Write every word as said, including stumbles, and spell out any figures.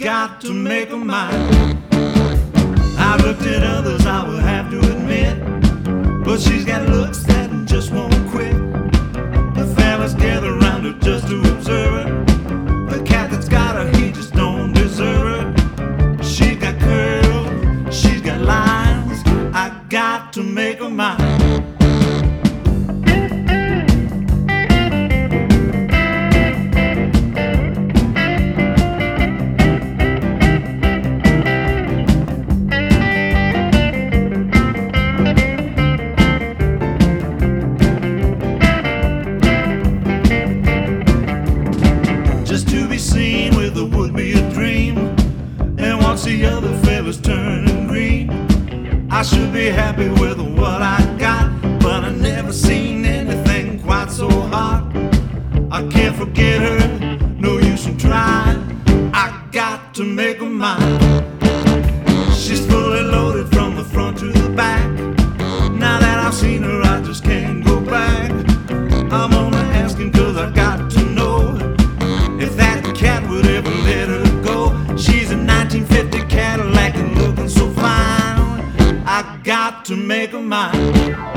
got to make her mine. I looked at others, I will have to admit, but she's got looks that just won't quit. The fellas gather around her just to observe her. The cat that's got her, he just don't deserve her. She's got curls, she's got lines, I got to make her mine. Just to be seen with her would be a dream, and watch the other fellas turning green. I should be happy with what I got, but I never seen anything quite so hot. I can't forget her, no use in trying, I got to make her mine. She's fully loaded from the front to the back. Now that I've seen her, I just can't go back. I'm only asking cause I got to know if that cat would ever let her go. She's a nineteen fifty Cadillac and looking so fine, I got to make her mine.